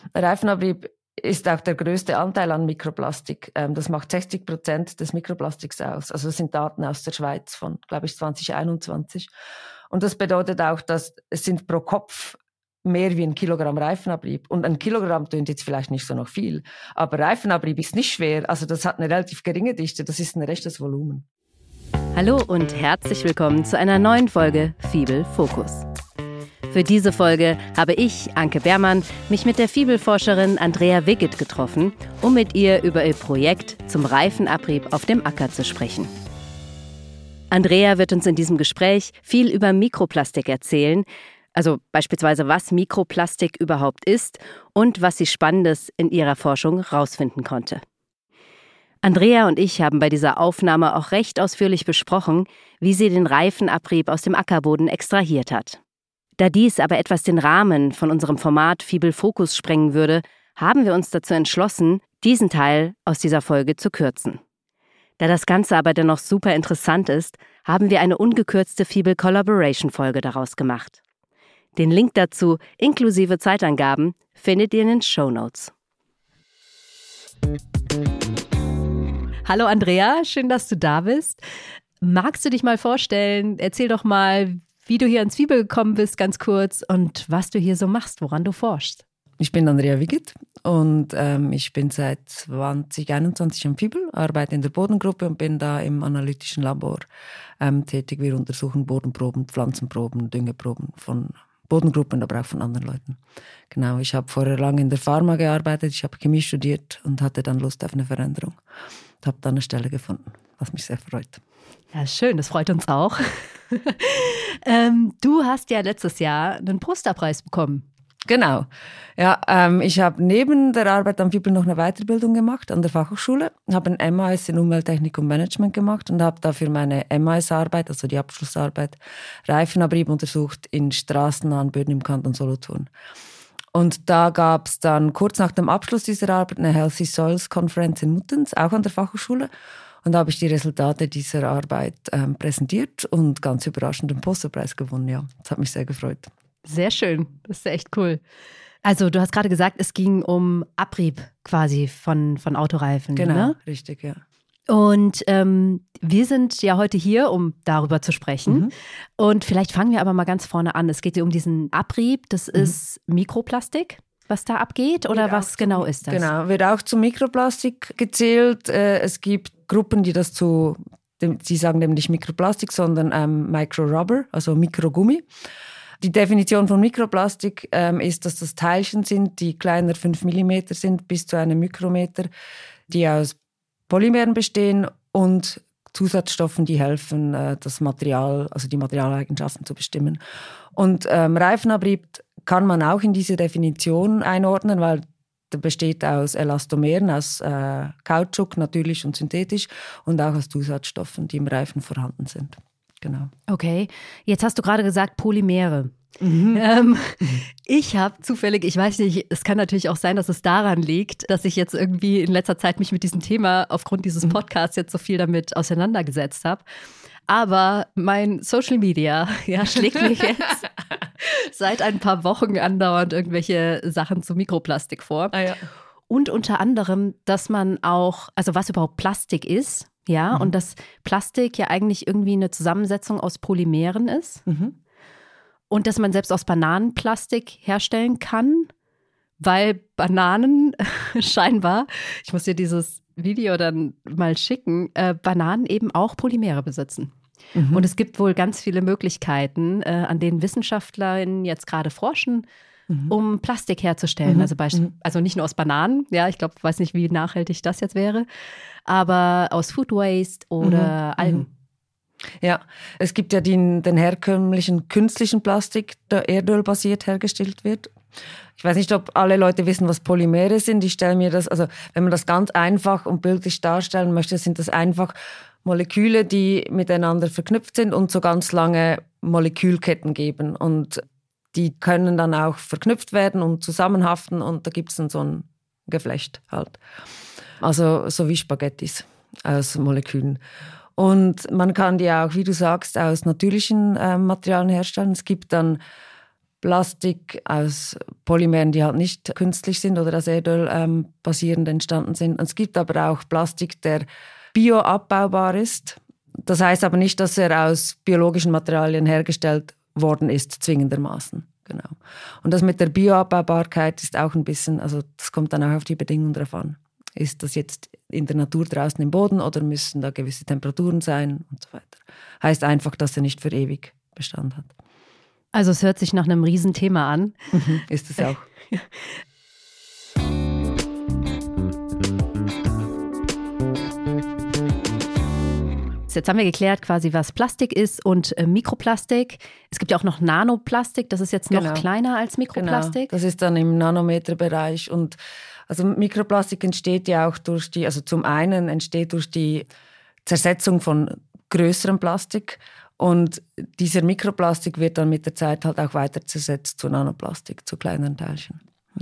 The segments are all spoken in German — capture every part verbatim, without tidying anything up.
Reifenabrieb ist auch der größte Anteil an Mikroplastik. Das macht sechzig Prozent des Mikroplastiks aus. Also das sind Daten aus der Schweiz von, glaube ich, zwanzig einundzwanzig. Und das bedeutet auch, dass es sind pro Kopf mehr wie ein Kilogramm Reifenabrieb. Und ein Kilogramm klingt jetzt vielleicht nicht so noch viel. Aber Reifenabrieb ist nicht schwer. Also das hat eine relativ geringe Dichte. Das ist ein rechtes Volumen. Hallo und herzlich willkommen zu einer neuen Folge Fiebel Fokus. Für diese Folge habe ich, Anke Beermann, mich mit der Fiebel-Forscherin Andrea Wiggett getroffen, um mit ihr über ihr Projekt zum Reifenabrieb auf dem Acker zu sprechen. Andrea wird uns in diesem Gespräch viel über Mikroplastik erzählen, also beispielsweise was Mikroplastik überhaupt ist und was sie Spannendes in ihrer Forschung herausfinden konnte. Andrea und ich haben bei dieser Aufnahme auch recht ausführlich besprochen, wie sie den Reifenabrieb aus dem Ackerboden extrahiert hat. Da dies aber etwas den Rahmen von unserem Format Fiebel Fokus sprengen würde, haben wir uns dazu entschlossen, diesen Teil aus dieser Folge zu kürzen. Da das Ganze aber dennoch super interessant ist, haben wir eine ungekürzte Fiebel Collaboration Folge daraus gemacht. Den Link dazu, inklusive Zeitangaben, findet ihr in den Shownotes. Hallo Andrea, schön, dass du da bist. Magst du dich mal vorstellen? Erzähl doch mal, wie du hier ans Fiebel gekommen bist, ganz kurz, und was du hier so machst, woran du forschst. Ich bin Andrea Wiggett und ähm, ich bin seit zwanzig einundzwanzig am Fiebel, arbeite in der Bodengruppe und bin da im analytischen Labor ähm, tätig. Wir untersuchen Bodenproben, Pflanzenproben, Düngeproben von Bodengruppen, aber auch von anderen Leuten. Genau, ich habe vorher lange in der Pharma gearbeitet, ich habe Chemie studiert und hatte dann Lust auf eine Veränderung. Ich habe dann eine Stelle gefunden, was mich sehr freut. Ja, schön, das freut uns auch. ähm, du hast ja letztes Jahr einen Posterpreis bekommen. Genau. Ja, ähm, ich habe neben der Arbeit am Fiebel noch eine Weiterbildung gemacht an der Fachhochschule, habe ein M A S in Umwelttechnik und Management gemacht und habe dafür meine M A S-Arbeit, also die Abschlussarbeit, Reifenabrieb untersucht in straßennahen Böden im Kanton Solothurn. Und da gab es dann kurz nach dem Abschluss dieser Arbeit eine Healthy Soils Conference in Muttenz, auch an der Fachhochschule. Und da habe ich die Resultate dieser Arbeit ähm, präsentiert und ganz überraschend den Posterpreis gewonnen. Ja, das hat mich sehr gefreut. Sehr schön, das ist echt cool. Also du hast gerade gesagt, es ging um Abrieb quasi von, von Autoreifen. Genau, ne? Richtig, ja. Und ähm, wir sind ja heute hier, um darüber zu sprechen. Mhm. Und vielleicht fangen wir aber mal ganz vorne an. Es geht hier um diesen Abrieb, das mhm. ist Mikroplastik, was da abgeht, oder was zum, genau ist das? Genau, wird auch zu Mikroplastik gezählt. Es gibt Gruppen, die das zu, sie sagen dem nicht Mikroplastik, sondern ähm, Microrubber, also Mikrogummi. Die Definition von Mikroplastik ähm, ist, dass das Teilchen sind, die kleiner fünf Millimeter sind, bis zu einem Mikrometer, die aus Polymeren bestehen und Zusatzstoffen, die helfen, äh, das Material, also die Materialeigenschaften zu bestimmen. Und ähm, Reifenabrieb kann man auch in diese Definition einordnen, weil der besteht aus Elastomeren, aus äh, Kautschuk, natürlich und synthetisch, und auch aus Zusatzstoffen, die im Reifen vorhanden sind. Genau. Okay, jetzt hast du gerade gesagt Polymere. Mhm. Ähm, ich habe zufällig, ich weiß nicht, es kann natürlich auch sein, dass es daran liegt, dass ich jetzt irgendwie in letzter Zeit mich mit diesem Thema aufgrund dieses Podcasts jetzt so viel damit auseinandergesetzt habe. Aber mein Social Media ja, schlägt mir jetzt seit ein paar Wochen andauernd irgendwelche Sachen zu Mikroplastik vor. Ah, ja. Und unter anderem, dass man auch, also was überhaupt Plastik ist, ja, mhm. und dass Plastik ja eigentlich irgendwie eine Zusammensetzung aus Polymeren ist. Mhm. Und dass man selbst aus Bananenplastik herstellen kann, weil Bananen scheinbar, ich muss dir dieses Video dann mal schicken, äh, Bananen eben auch Polymere besitzen. Mhm. Und es gibt wohl ganz viele Möglichkeiten, äh, an denen WissenschaftlerInnen jetzt gerade forschen, mhm. um Plastik herzustellen. Mhm. Also, beisp- also nicht nur aus Bananen, ja, ich glaube, ich weiß nicht, wie nachhaltig das jetzt wäre, aber aus Food Waste oder mhm. Algen. Ja, es gibt ja den, den herkömmlichen künstlichen Plastik, der erdölbasiert hergestellt wird. Ich weiß nicht, ob alle Leute wissen, was Polymere sind. Ich stelle mir das, also wenn man das ganz einfach und bildlich darstellen möchte, sind das einfach Moleküle, die miteinander verknüpft sind und so ganz lange Molekülketten geben. Und die können dann auch verknüpft werden und zusammenhaften und da gibt es dann so ein Geflecht halt. Also so wie Spaghettis aus Molekülen. Und man kann die auch, wie du sagst, aus natürlichen äh, Materialien herstellen. Es gibt dann Plastik aus Polymeren, die halt nicht künstlich sind oder aus Erdöl ähm, basierend entstanden sind. Und es gibt aber auch Plastik, der bioabbaubar ist. Das heißt aber nicht, dass er aus biologischen Materialien hergestellt worden ist, zwingendermaßen. Genau. Und das mit der Bioabbaubarkeit ist auch ein bisschen, also das kommt dann auch auf die Bedingungen drauf an. Ist das jetzt in der Natur draußen im Boden oder müssen da gewisse Temperaturen sein und so weiter. Heißt einfach, dass er nicht für ewig Bestand hat. Also es hört sich nach einem Riesenthema an. Mhm, ist es auch. Jetzt haben wir geklärt quasi, was Plastik ist und äh, Mikroplastik. Es gibt ja auch noch Nanoplastik, das ist jetzt noch genau. kleiner als Mikroplastik. Genau. Das ist dann im Nanometerbereich. Und also Mikroplastik entsteht ja auch durch die, also zum einen entsteht durch die Zersetzung von größerem Plastik und dieser Mikroplastik wird dann mit der Zeit halt auch weiter zersetzt zu Nanoplastik, zu kleineren Teilchen.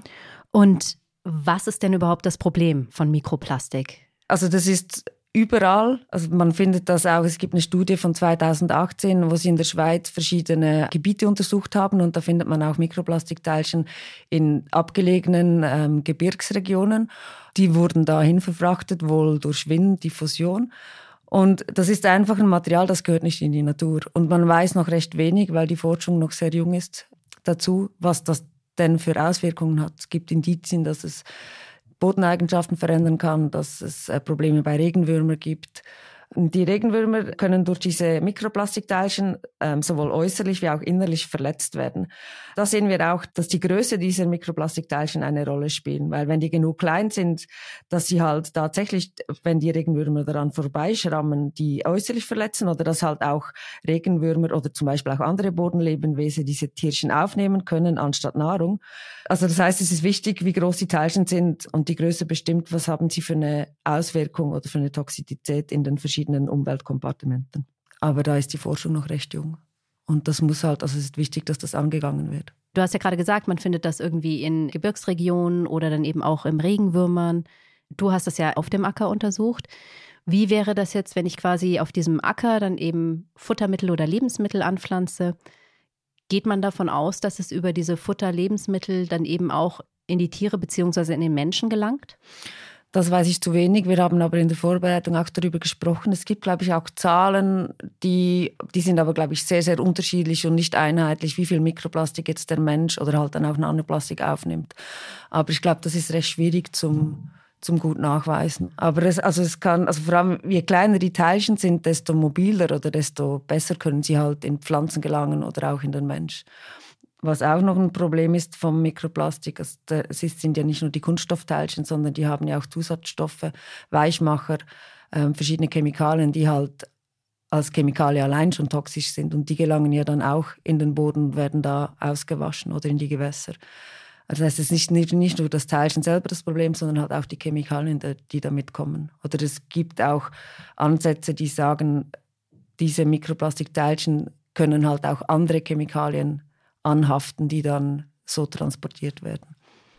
Und was ist denn überhaupt das Problem von Mikroplastik? Also das ist überall, also man findet das auch, es gibt eine Studie von zweitausendachtzehn, wo sie in der Schweiz verschiedene Gebiete untersucht haben und da findet man auch Mikroplastikteilchen in abgelegenen ähm, Gebirgsregionen. Die wurden dahin verfrachtet, wohl durch Winddiffusion. Und das ist einfach ein Material, das gehört nicht in die Natur. Und man weiß noch recht wenig, weil die Forschung noch sehr jung ist, dazu, was das denn für Auswirkungen hat. Es gibt Indizien, dass es Bodeneigenschaften verändern kann, dass es Probleme bei Regenwürmern gibt. Die Regenwürmer können durch diese Mikroplastikteilchen ähm, sowohl äußerlich wie auch innerlich verletzt werden. Da sehen wir auch, dass die Größe dieser Mikroplastikteilchen eine Rolle spielen, weil wenn die genug klein sind, dass sie halt tatsächlich, wenn die Regenwürmer daran vorbeischrammen, die äußerlich verletzen oder dass halt auch Regenwürmer oder zum Beispiel auch andere Bodenlebewesen diese Tierchen aufnehmen können anstatt Nahrung. Also das heißt, es ist wichtig, wie groß die Teilchen sind und die Größe bestimmt, was haben sie für eine Auswirkung oder für eine Toxizität in den verschiedenen Umweltkompartimenten. Aber da ist die Forschung noch recht jung. Und das muss halt, also es ist wichtig, dass das angegangen wird. Du hast ja gerade gesagt, man findet das irgendwie in Gebirgsregionen oder dann eben auch im Regenwürmern. Du hast das ja auf dem Acker untersucht. Wie wäre das jetzt, wenn ich quasi auf diesem Acker dann eben Futtermittel oder Lebensmittel anpflanze? Geht man davon aus, dass es über diese Futter-Lebensmittel dann eben auch in die Tiere bzw. in den Menschen gelangt? Das weiß ich zu wenig. Wir haben aber in der Vorbereitung auch darüber gesprochen. Es gibt, glaube ich, auch Zahlen, die, die sind aber, glaube ich, sehr, sehr unterschiedlich und nicht einheitlich, wie viel Mikroplastik jetzt der Mensch oder halt dann auch Nanoplastik aufnimmt. Aber ich glaube, das ist recht schwierig zum, zum gut nachweisen. Aber es, also es kann, also vor allem, je kleiner die Teilchen sind, desto mobiler oder desto besser können sie halt in Pflanzen gelangen oder auch in den Mensch. Was auch noch ein Problem ist vom Mikroplastik, es sind ja nicht nur die Kunststoffteilchen, sondern die haben ja auch Zusatzstoffe, Weichmacher, äh, verschiedene Chemikalien, die halt als Chemikalien allein schon toxisch sind. Und die gelangen ja dann auch in den Boden und werden da ausgewaschen oder in die Gewässer. Also das heißt, es ist nicht, nicht, nicht nur das Teilchen selber das Problem, sondern halt auch die Chemikalien, die da mitkommen. Oder es gibt auch Ansätze, die sagen, diese Mikroplastikteilchen können halt auch andere Chemikalien anhaften, die dann so transportiert werden.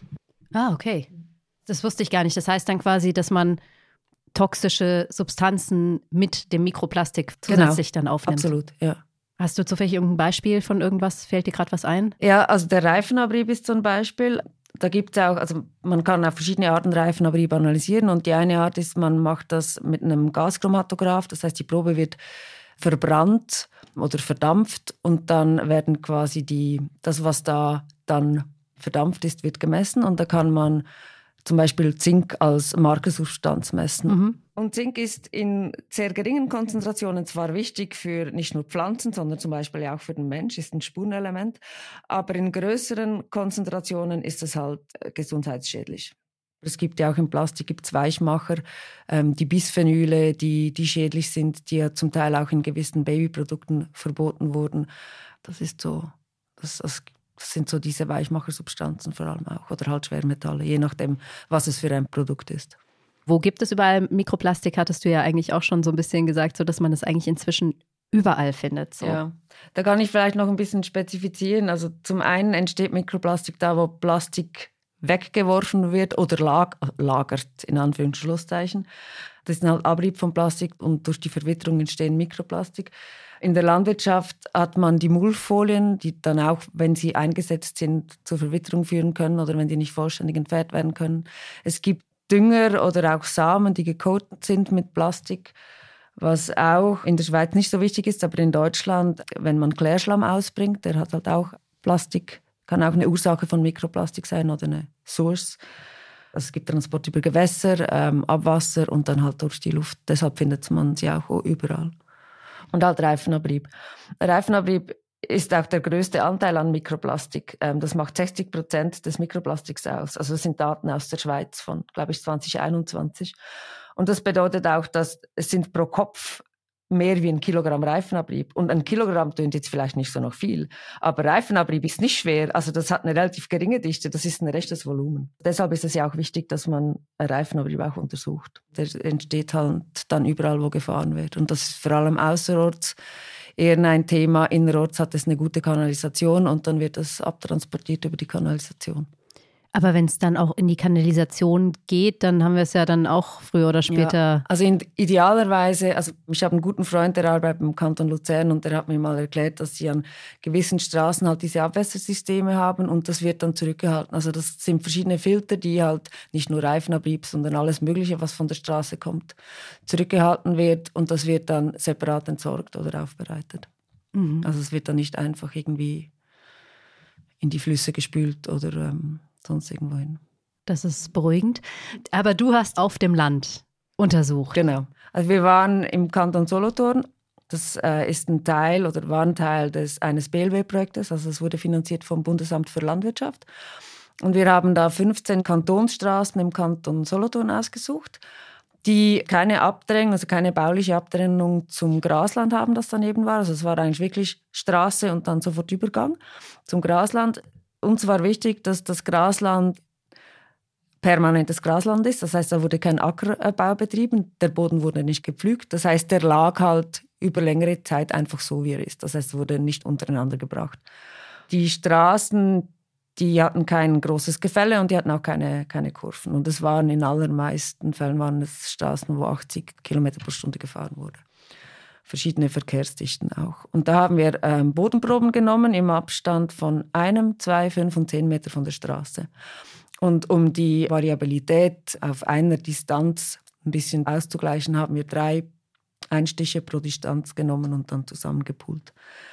Ah, okay. Das wusste ich gar nicht. Das heißt dann quasi, dass man toxische Substanzen mit dem Mikroplastik zusätzlich genau. dann aufnimmt. Absolut, ja. Hast du zufällig irgendein Beispiel von irgendwas? Fällt dir gerade was ein? Ja, also der Reifenabrieb ist so ein Beispiel. Da gibt es auch, also man kann auf verschiedene Arten Reifenabrieb analysieren und die eine Art ist, man macht das mit einem Gaschromatograph. Das heißt, die Probe wird verbrannt oder verdampft und dann werden quasi die, das, was da dann verdampft ist, wird gemessen und da kann man zum Beispiel Zink als Markersubstanz messen. Mhm. Und Zink ist in sehr geringen Konzentrationen zwar wichtig für nicht nur Pflanzen, sondern zum Beispiel auch für den Mensch, ist ein Spurenelement, aber in größeren Konzentrationen ist es halt gesundheitsschädlich. Es gibt ja auch im Plastik gibt's Weichmacher, ähm, die Bisphenyle, die, die schädlich sind, die ja zum Teil auch in gewissen Babyprodukten verboten wurden. Das ist so, das, das sind so diese Weichmachersubstanzen vor allem auch oder halt Schwermetalle, je nachdem, was es für ein Produkt ist. Wo gibt es überall Mikroplastik, hattest du ja eigentlich auch schon so ein bisschen gesagt, so dass man das eigentlich inzwischen überall findet. So. Ja, da kann ich vielleicht noch ein bisschen spezifizieren. Also zum einen entsteht Mikroplastik da, wo Plastik weggeworfen wird oder lag, lagert, in Anführungs- und Schlusszeichen. Das ist halt Abrieb von Plastik und durch die Verwitterung entstehen Mikroplastik. In der Landwirtschaft hat man die Mulchfolien, die dann auch, wenn sie eingesetzt sind, zur Verwitterung führen können oder wenn die nicht vollständig entfernt werden können. Es gibt Dünger oder auch Samen, die gecoatet sind mit Plastik, was auch in der Schweiz nicht so wichtig ist, aber in Deutschland, wenn man Klärschlamm ausbringt, der hat halt auch Plastik, kann auch eine Ursache von Mikroplastik sein oder eine Source. Also es gibt Transport über Gewässer, ähm, Abwasser und dann halt durch die Luft. Deshalb findet man sie auch überall. Und halt Reifenabrieb. Reifenabrieb ist auch der größte Anteil an Mikroplastik. Ähm, das macht sechzig Prozent des Mikroplastiks aus. Also das sind Daten aus der Schweiz von, glaube ich, zwanzig einundzwanzig. Und das bedeutet auch, dass es sind pro Kopf mehr wie ein Kilogramm Reifenabrieb. Und ein Kilogramm tönt jetzt vielleicht nicht so noch viel. Aber Reifenabrieb ist nicht schwer. Also das hat eine relativ geringe Dichte. Das ist ein rechtes Volumen. Deshalb ist es ja auch wichtig, dass man Reifenabrieb auch untersucht. Der entsteht halt dann überall, wo gefahren wird. Und das ist vor allem außerorts eher ein Thema. Innerorts hat es eine gute Kanalisation und dann wird das abtransportiert über die Kanalisation. Aber wenn es dann auch in die Kanalisation geht, dann haben wir es ja dann auch früher oder später. Ja, also in, idealerweise, also ich habe einen guten Freund, der arbeitet im Kanton Luzern und der hat mir mal erklärt, dass sie an gewissen Straßen halt diese Abwässersysteme haben und das wird dann zurückgehalten. Also das sind verschiedene Filter, die halt nicht nur Reifenabrieb, sondern alles Mögliche, was von der Straße kommt, zurückgehalten wird und das wird dann separat entsorgt oder aufbereitet. Mhm. Also es wird dann nicht einfach irgendwie in die Flüsse gespült oder ähm, sonst irgendwo hin. Das ist beruhigend. Aber du hast auf dem Land untersucht. Genau. Also wir waren im Kanton Solothurn. Das äh, ist ein Teil oder war ein Teil des, eines B L W-Projektes. Also es wurde finanziert vom Bundesamt für Landwirtschaft. Und wir haben da fünfzehn Kantonsstraßen im Kanton Solothurn ausgesucht, die keine Abtrennung, also keine bauliche Abtrennung zum Grasland haben, das daneben war. Also es war eigentlich wirklich Straße und dann sofort Übergang zum Grasland. Uns war wichtig, dass das Grasland permanentes Grasland ist. Das heißt, da wurde kein Ackerbau betrieben. Der Boden wurde nicht gepflügt. Das heißt, der lag halt über längere Zeit einfach so, wie er ist. Das heißt, es wurde nicht untereinander gebracht. Die Straßen, die hatten kein großes Gefälle und die hatten auch keine, keine Kurven. Und es waren in allermeisten Fällen waren es Straßen, wo achtzig Kilometer pro Stunde gefahren wurde. Verschiedene Verkehrsdichten auch. Und da haben wir ähm, Bodenproben genommen im Abstand von einem, zwei, fünf und zehn Meter von der Straße. Und um die Variabilität auf einer Distanz ein bisschen auszugleichen, haben wir drei Einstiche pro Distanz genommen und dann zusammengepoolt.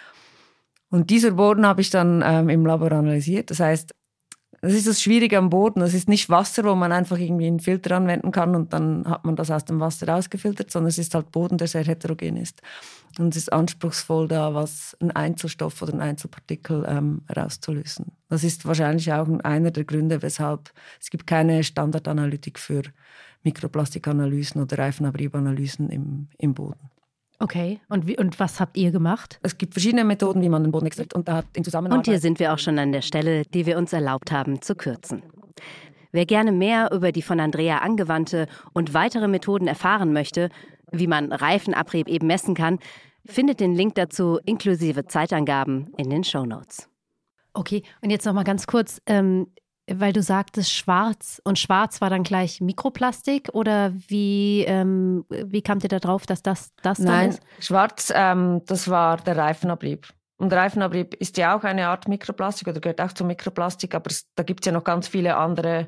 Und dieser Boden habe ich dann ähm, im Labor analysiert. Das heißt, das ist das Schwierige am Boden. Das ist nicht Wasser, wo man einfach irgendwie einen Filter anwenden kann und dann hat man das aus dem Wasser rausgefiltert, sondern es ist halt Boden, der sehr heterogen ist. Und es ist anspruchsvoll, da was ein Einzelstoff oder ein Einzelpartikel ähm, rauszulösen. Das ist wahrscheinlich auch einer der Gründe, weshalb es gibt keine Standardanalytik für Mikroplastikanalysen oder Reifenabriebanalysen im, im Boden. Okay, und, wie, und was habt ihr gemacht? Es gibt verschiedene Methoden, wie man den Boden extrahiert. Und, da hat in Zusammenarbeit und hier sind wir auch schon an der Stelle, die wir uns erlaubt haben zu kürzen. Wer gerne mehr über die von Andrea angewandte und weitere Methoden erfahren möchte, wie man Reifenabrieb eben messen kann, findet den Link dazu inklusive Zeitangaben in den Shownotes. Okay, und jetzt noch mal ganz kurz, ähm, weil du sagtest schwarz und schwarz war dann gleich Mikroplastik oder wie, ähm, wie kamt ihr da drauf, dass das das dann Nein, ist? Schwarz, ähm, das war der Reifenabrieb. Und Reifenabrieb ist ja auch eine Art Mikroplastik oder gehört auch zum Mikroplastik, aber es, da gibt es ja noch ganz viele andere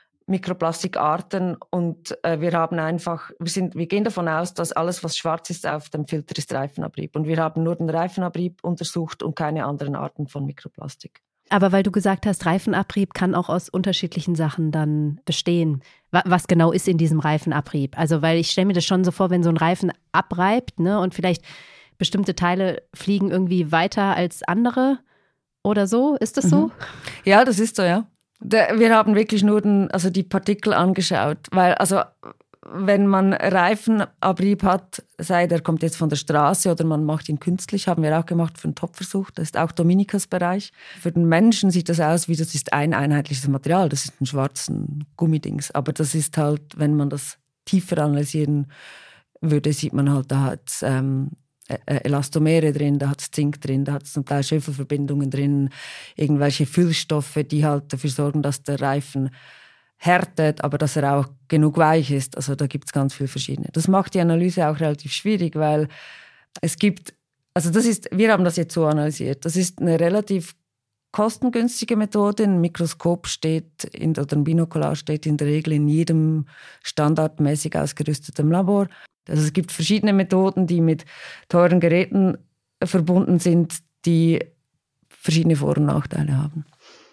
Mikroplastikarten und äh, wir haben einfach, wir, sind, wir gehen davon aus, dass alles, was schwarz ist auf dem Filter, ist Reifenabrieb. Und wir haben nur den Reifenabrieb untersucht und keine anderen Arten von Mikroplastik. Aber weil du gesagt hast, Reifenabrieb kann auch aus unterschiedlichen Sachen dann bestehen. Was genau ist in diesem Reifenabrieb? Also weil ich stelle mir das schon so vor, wenn so ein Reifen abreibt, ne, und vielleicht bestimmte Teile fliegen irgendwie weiter als andere oder so. Ist das so? Ja, das ist so, ja. Wir haben wirklich nur den, also die Partikel angeschaut, weil also wenn man Reifenabrieb hat, sei der kommt jetzt von der Straße oder man macht ihn künstlich, haben wir auch gemacht für einen Topversuch, das ist auch Dominikas Bereich. Für den Menschen sieht das aus wie, das ist ein einheitliches Material, das ist ein schwarzen Gummidings, aber das ist halt, wenn man das tiefer analysieren würde, sieht man halt, da hat es ähm, Elastomere drin, da hat es Zink drin, da hat es zum Teil Schwefelverbindungen drin, irgendwelche Füllstoffe, die halt dafür sorgen, dass der Reifen härtet, aber dass er auch genug weich ist. Also da gibt es ganz viele verschiedene. Das macht die Analyse auch relativ schwierig, weil es gibt Also das ist, wir haben das jetzt so analysiert. Das ist eine relativ kostengünstige Methode. Ein Mikroskop steht in, oder ein Binokular steht in der Regel in jedem standardmäßig ausgerüsteten Labor. Also es gibt verschiedene Methoden, die mit teuren Geräten verbunden sind, die verschiedene Vor- und Nachteile haben.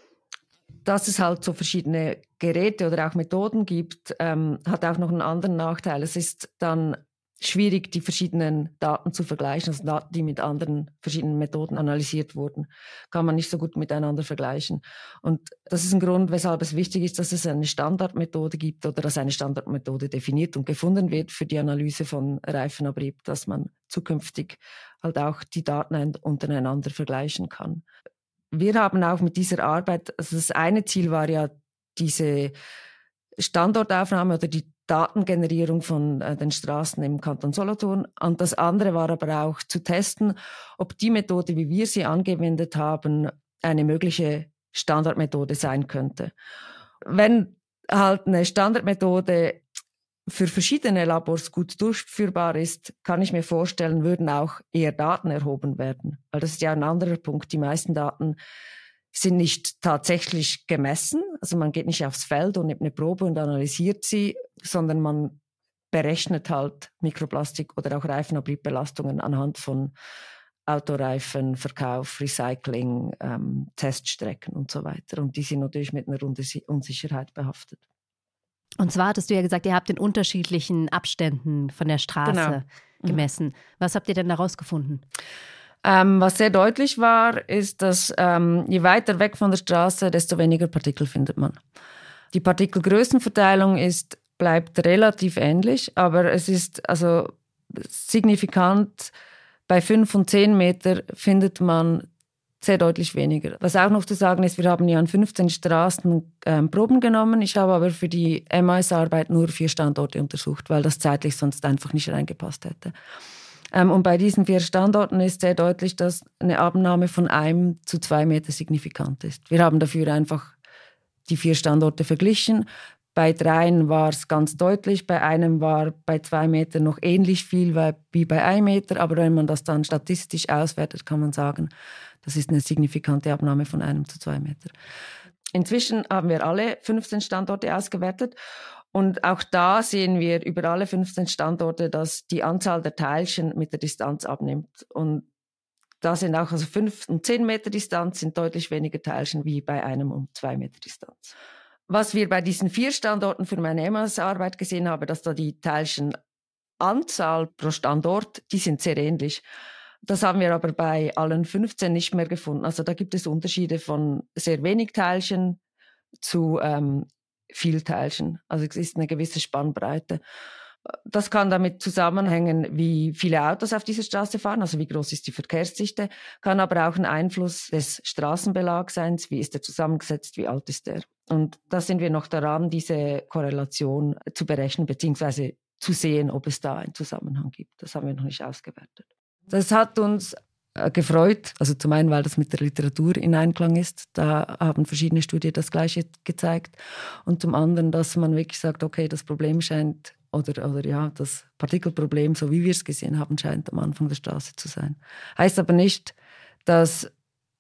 Dass es halt so verschiedene Geräte oder auch Methoden gibt, ähm, hat auch noch einen anderen Nachteil. Es ist dann schwierig, die verschiedenen Daten zu vergleichen, also Daten, die mit anderen verschiedenen Methoden analysiert wurden, kann man nicht so gut miteinander vergleichen. Und das ist ein Grund, weshalb es wichtig ist, dass es eine Standardmethode gibt oder dass eine Standardmethode definiert und gefunden wird für die Analyse von Reifenabrieb, dass man zukünftig halt auch die Daten untereinander vergleichen kann. Wir haben auch mit dieser Arbeit, also das eine Ziel war ja diese Standortaufnahme oder die Datengenerierung von äh, den Straßen im Kanton Solothurn. Und das andere war aber auch zu testen, ob die Methode, wie wir sie angewendet haben, eine mögliche Standardmethode sein könnte. Wenn halt eine Standardmethode für verschiedene Labors gut durchführbar ist, kann ich mir vorstellen, würden auch eher Daten erhoben werden. Weil das ist ja ein anderer Punkt. Die meisten Daten sind nicht tatsächlich gemessen. Also man geht nicht aufs Feld und nimmt eine Probe und analysiert sie, sondern man berechnet halt Mikroplastik oder auch Reifenabriebbelastungen anhand von Autoreifen, Verkauf, Recycling, ähm, Teststrecken und so weiter. Und die sind natürlich mit einer Unsicherheit behaftet. Und zwar hattest du ja gesagt, ihr habt in unterschiedlichen Abständen von der Straße genau. gemessen. Mhm. Was habt ihr denn da rausgefunden? Ähm, was sehr deutlich war, ist, dass ähm, je weiter weg von der Straße, desto weniger Partikel findet man. Die Partikelgrößenverteilung ist, bleibt relativ ähnlich, aber es ist also signifikant, bei fünf und zehn Meter findet man sehr deutlich weniger. Was auch noch zu sagen ist, wir haben ja an fünfzehn Straßen ähm, Proben genommen. Ich habe aber für die M A S-Arbeit nur vier Standorte untersucht, weil das zeitlich sonst einfach nicht reingepasst hätte. Ähm, und bei diesen vier Standorten ist sehr deutlich, dass eine Abnahme von einem zu zwei Meter signifikant ist. Wir haben dafür einfach die vier Standorte verglichen. Bei dreien war es ganz deutlich, bei einem war bei zwei Meter noch ähnlich viel wie bei einem Meter, aber wenn man das dann statistisch auswertet, kann man sagen, das ist eine signifikante Abnahme von einem zu zwei Meter. Inzwischen haben wir alle fünfzehn Standorte ausgewertet und auch da sehen wir über alle fünfzehn Standorte, dass die Anzahl der Teilchen mit der Distanz abnimmt. Und da sind auch also fünf und zehn Meter Distanz sind deutlich weniger Teilchen wie bei einem und zwei Meter Distanz. Was wir bei diesen vier Standorten für meine M A S-Arbeit gesehen haben, dass da die Teilchenanzahl pro Standort, die sind sehr ähnlich. Das haben wir aber bei allen fünfzehn nicht mehr gefunden. Also da gibt es Unterschiede von sehr wenig Teilchen zu ähm, viel Teilchen. Also es ist eine gewisse Spannbreite. Das kann damit zusammenhängen, wie viele Autos auf dieser Straße fahren, also wie groß ist die Verkehrsdichte, kann aber auch ein Einfluss des Straßenbelags sein, wie ist er zusammengesetzt, wie alt ist er. Und da sind wir noch daran, diese Korrelation zu berechnen, beziehungsweise zu sehen, ob es da einen Zusammenhang gibt. Das haben wir noch nicht ausgewertet. Das hat uns gefreut, also zum einen, weil das mit der Literatur in Einklang ist, da haben verschiedene Studien das Gleiche gezeigt, und zum anderen, dass man wirklich sagt, okay, das Problem scheint, oder, oder ja, das Partikelproblem, so wie wir es gesehen haben, scheint am Anfang der Straße zu sein. Heißt aber nicht, dass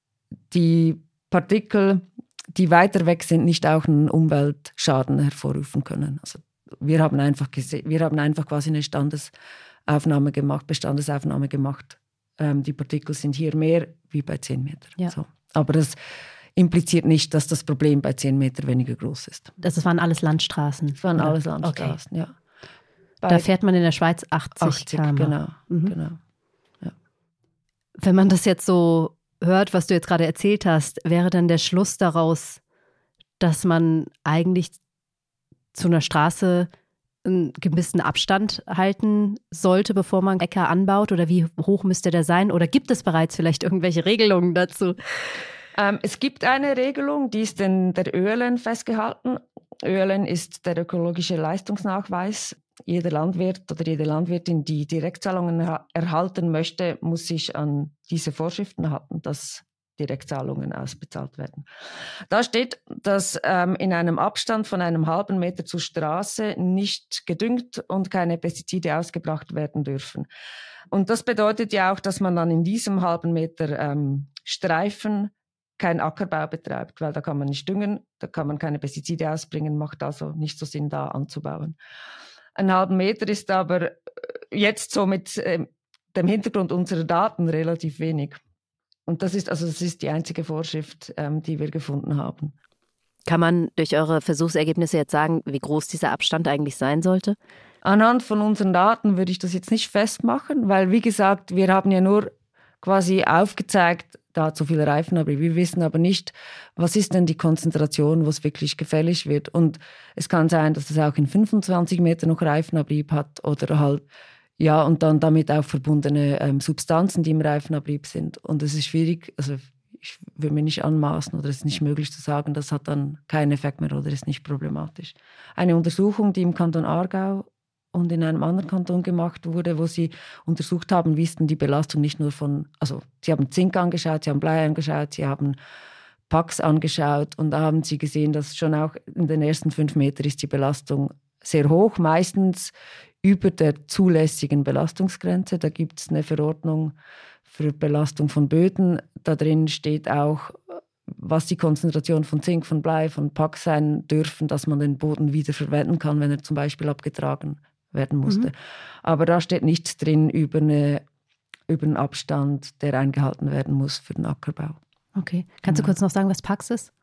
die Partikel, die weiter weg sind, nicht auch einen Umweltschaden hervorrufen können. Also wir haben einfach gese- wir haben einfach quasi eine Standesaufnahme gemacht, Bestandesaufnahme gemacht. Ähm, die Partikel sind hier mehr wie bei zehn Meter. Ja. So. Aber das impliziert nicht, dass das Problem bei zehn Meter weniger groß ist. Das waren alles Landstraßen? Das waren oder? alles Landstraßen, okay. ja. Da fährt man in der Schweiz achtzig, achtzig Kilometer pro Genau, Stunde. Mhm. genau. Ja. Wenn man das jetzt so hört, was du jetzt gerade erzählt hast, wäre dann der Schluss daraus, dass man eigentlich zu einer Straße einen gewissen Abstand halten sollte, bevor man Äcker anbaut? Oder wie hoch müsste der sein? Oder gibt es bereits vielleicht irgendwelche Regelungen dazu? Ähm, es gibt eine Regelung, die ist in der Ö L N festgehalten. Ö L N ist der ökologische Leistungsnachweis. Jeder Landwirt oder jede Landwirtin, die Direktzahlungen erhalten möchte, muss sich an diese Vorschriften halten. Das Direktzahlungen ausbezahlt werden. Da steht, dass ähm, in einem Abstand von einem halben Meter zur Straße nicht gedüngt und keine Pestizide ausgebracht werden dürfen. Und das bedeutet ja auch, dass man dann in diesem halben Meter ähm, Streifen keinen Ackerbau betreibt, weil da kann man nicht düngen, da kann man keine Pestizide ausbringen, macht also nicht so Sinn, da anzubauen. Einen halben Meter ist aber jetzt so mit äh, dem Hintergrund unserer Daten relativ wenig. Und das ist also das ist die einzige Vorschrift, ähm, die wir gefunden haben. Kann man durch eure Versuchsergebnisse jetzt sagen, wie groß dieser Abstand eigentlich sein sollte? Anhand von unseren Daten würde ich das jetzt nicht festmachen, weil, wie gesagt, wir haben ja nur quasi aufgezeigt, da hat so viel Reifenabrieb. Wir wissen aber nicht, was ist denn die Konzentration, wo es wirklich gefährlich wird. Und es kann sein, dass es auch in fünfundzwanzig Meter noch Reifenabrieb hat oder halt, ja, und dann damit auch verbundene ähm, Substanzen, die im Reifenabrieb sind. Und es ist schwierig, also ich würde mir nicht anmaßen oder es ist nicht möglich zu sagen, das hat dann keinen Effekt mehr oder ist nicht problematisch. Eine Untersuchung, die im Kanton Aargau und in einem anderen Kanton gemacht wurde, wo sie untersucht haben, wie ist denn die Belastung nicht nur von, also sie haben Zink angeschaut, sie haben Blei angeschaut, sie haben P A Cs angeschaut und da haben sie gesehen, dass schon auch in den ersten fünf Metern ist die Belastung sehr hoch, meistens über der zulässigen Belastungsgrenze. Da gibt es eine Verordnung für Belastung von Böden. Da drin steht auch, was die Konzentration von Zink, von Blei, von P A C sein dürfen, dass man den Boden wieder verwenden kann, wenn er zum Beispiel abgetragen werden musste. Mhm. Aber da steht nichts drin über, eine, über einen Abstand, der eingehalten werden muss für den Ackerbau. Okay. Kannst du ja. kurz noch sagen, was P A C ist?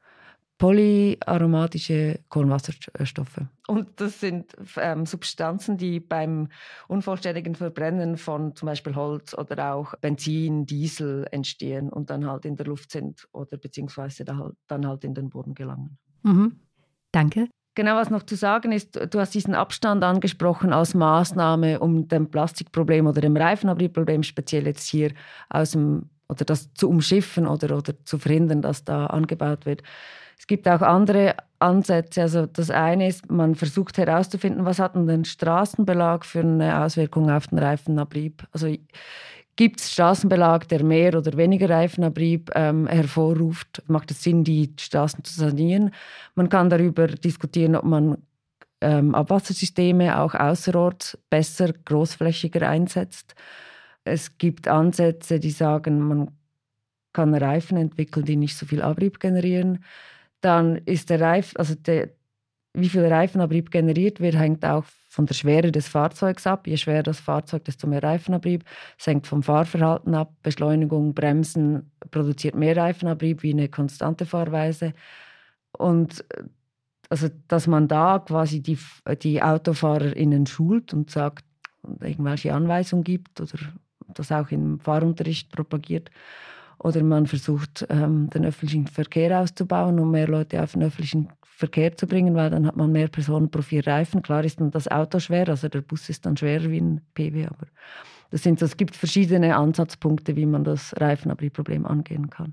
Polyaromatische Kohlenwasserstoffe. Und das sind ähm, Substanzen, die beim unvollständigen Verbrennen von zum Beispiel Holz oder auch Benzin, Diesel entstehen und dann halt in der Luft sind oder beziehungsweise da halt, dann halt in den Boden gelangen. Mhm. Danke. Genau, was noch zu sagen ist, du hast diesen Abstand angesprochen als Maßnahme, um dem Plastikproblem oder dem Reifenabriebproblem speziell jetzt hier aus dem, oder das zu umschiffen oder, oder zu verhindern, dass da angebaut wird. Es gibt auch andere Ansätze. Also das eine ist, man versucht herauszufinden, was hat denn der Straßenbelag für eine Auswirkung auf den Reifenabrieb. Also gibt es Straßenbelag, der mehr oder weniger Reifenabrieb ähm, hervorruft? Macht es Sinn, die Straßen zu sanieren? Man kann darüber diskutieren, ob man ähm, Abwassersysteme auch außerorts besser, großflächiger einsetzt. Es gibt Ansätze, die sagen, man kann Reifen entwickeln, die nicht so viel Abrieb generieren. Dann ist der Reifen, also der, wie viel Reifenabrieb generiert wird, hängt auch von der Schwere des Fahrzeugs ab. Je schwerer das Fahrzeug, desto mehr Reifenabrieb. Es hängt vom Fahrverhalten ab. Beschleunigung, Bremsen produziert mehr Reifenabrieb wie eine konstante Fahrweise. Und also, dass man da quasi die, die AutofahrerInnen schult und sagt, irgendwelche Anweisungen gibt oder das auch im Fahrunterricht propagiert. Oder man versucht, ähm, den öffentlichen Verkehr auszubauen, um mehr Leute auf den öffentlichen Verkehr zu bringen, weil dann hat man mehr Personen pro vier Reifen. Klar ist dann das Auto schwer, also der Bus ist dann schwerer wie ein P W, aber das sind, es gibt verschiedene Ansatzpunkte, wie man das Reifenabriebproblem angehen kann.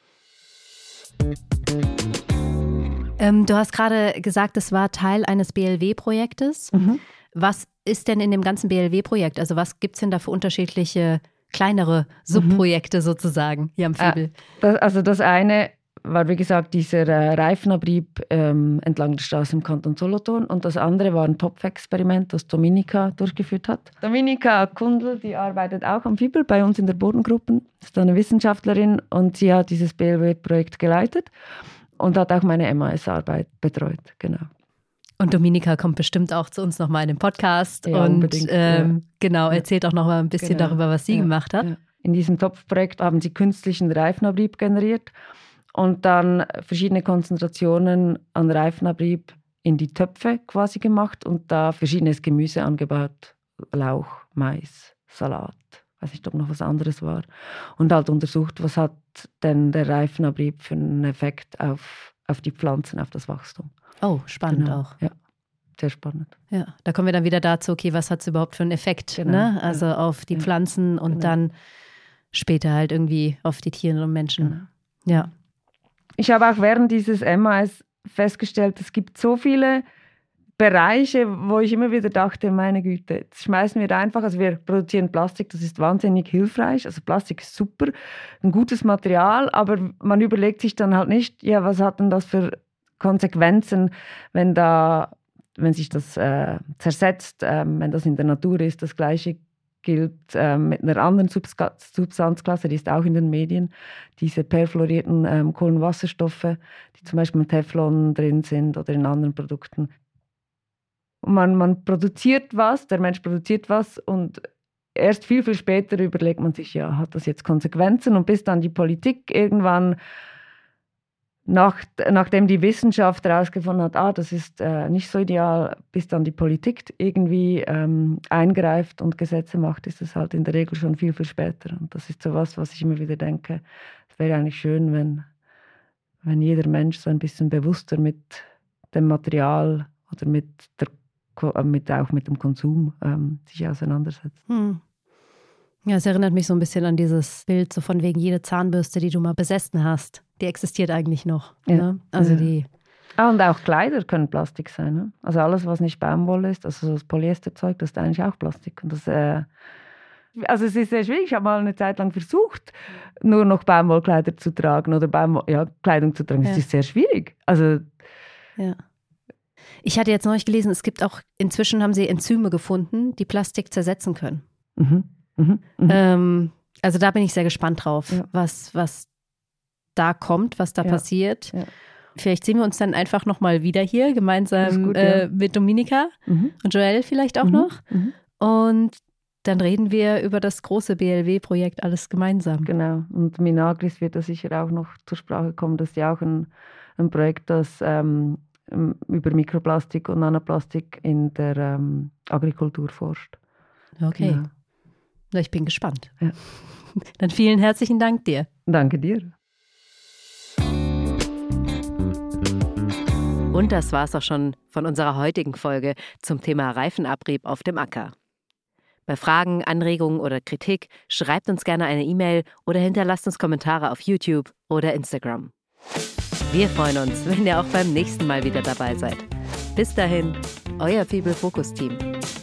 Ähm, du hast gerade gesagt, es war Teil eines B L W-Projektes. Mhm. Was ist denn in dem ganzen B L W-Projekt? Also was gibt es denn da für unterschiedliche kleinere Subprojekte mhm. sozusagen hier am Fibel? Das, also das eine war, wie gesagt, dieser äh, Reifenabrieb ähm, entlang der Straße im Kanton Solothurn und das andere war ein Topfexperiment, das Dominika durchgeführt hat. Dominika Kundl, die arbeitet auch am Fibel bei uns in der Bodengruppe, ist eine Wissenschaftlerin und sie hat dieses B L W-Projekt geleitet und hat auch meine M A S-Arbeit betreut, genau. Und Dominika kommt bestimmt auch zu uns nochmal in den Podcast ja, und ähm, ja. genau, erzählt auch noch mal ein bisschen genau. darüber, was sie ja. gemacht hat. Ja. In diesem Topfprojekt haben sie künstlichen Reifenabrieb generiert und dann verschiedene Konzentrationen an Reifenabrieb in die Töpfe quasi gemacht und da verschiedenes Gemüse angebaut. Lauch, Mais, Salat, weiß nicht, ob noch was anderes war. Und halt untersucht, was hat denn der Reifenabrieb für einen Effekt auf, auf die Pflanzen, auf das Wachstum. Oh, spannend genau. auch. Ja, sehr spannend. Ja, da kommen wir dann wieder dazu, okay, was hat es überhaupt für einen Effekt, genau, ne? Also ja. auf die ja. Pflanzen und genau. dann später halt irgendwie auf die Tiere und Menschen. Genau. Ja. Ich habe auch während dieses M A S festgestellt, es gibt so viele Bereiche, wo ich immer wieder dachte, meine Güte, jetzt schmeißen wir einfach, also wir produzieren Plastik, das ist wahnsinnig hilfreich, also Plastik ist super, ein gutes Material, aber man überlegt sich dann halt nicht, ja, was hat denn das für Konsequenzen, wenn da, wenn sich das äh, zersetzt, äh, wenn das in der Natur ist. Das Gleiche gilt äh, mit einer anderen Subska- Substanzklasse, die ist auch in den Medien, diese perfluorierten ähm, Kohlenwasserstoffe, die zum Beispiel mit Teflon drin sind oder in anderen Produkten. Man, man produziert was, der Mensch produziert was und erst viel, viel später überlegt man sich, ja, hat das jetzt Konsequenzen? Und bis dann die Politik irgendwann, nach, nachdem die Wissenschaft herausgefunden hat, ah, das ist äh, nicht so ideal, bis dann die Politik irgendwie ähm, eingreift und Gesetze macht, ist es halt in der Regel schon viel, viel später. Und das ist so was, was ich immer wieder denke, es wäre eigentlich schön, wenn, wenn jeder Mensch so ein bisschen bewusster mit dem Material oder mit der Mit, auch mit dem Konsum ähm, sich auseinandersetzt. Hm. Ja, es erinnert mich so ein bisschen an dieses Bild, so von wegen jede Zahnbürste, die du mal besessen hast, die existiert eigentlich noch. Ja. Ne? Also ja. die. Ah, und auch Kleider können Plastik sein. Ne? Also alles, was nicht Baumwolle ist, also das Polyesterzeug, das ist eigentlich auch Plastik. Und das, äh, also es ist sehr schwierig. Ich habe mal eine Zeit lang versucht, nur noch Baumwollkleider zu tragen oder Baumwoll, ja, Kleidung zu tragen. Das ja. ist sehr schwierig. Also ja. Ich hatte jetzt neulich gelesen, es gibt auch, inzwischen haben sie Enzyme gefunden, die Plastik zersetzen können. Mhm. Mhm. Mhm. Ähm, also da bin ich sehr gespannt drauf, ja. was, was da kommt, was da ja. passiert. Ja. Vielleicht sehen wir uns dann einfach nochmal wieder hier, gemeinsam gut, äh, ja. mit Dominika mhm. und Joelle vielleicht auch mhm. noch. Mhm. Und dann reden wir über das große B L W-Projekt alles gemeinsam. Genau. Und Minagris wird da sicher auch noch zur Sprache kommen. Das ist ja auch ein, ein Projekt, das ähm, über Mikroplastik und Nanoplastik in der ähm, Agrikultur forscht. Okay. Genau. Na, ich bin gespannt. Ja. Dann vielen herzlichen Dank dir. Danke dir. Und das war's auch schon von unserer heutigen Folge zum Thema Reifenabrieb auf dem Acker. Bei Fragen, Anregungen oder Kritik schreibt uns gerne eine E-Mail oder hinterlasst uns Kommentare auf YouTube oder Instagram. Wir freuen uns, wenn ihr auch beim nächsten Mal wieder dabei seid. Bis dahin, euer Fibel Fokus Team.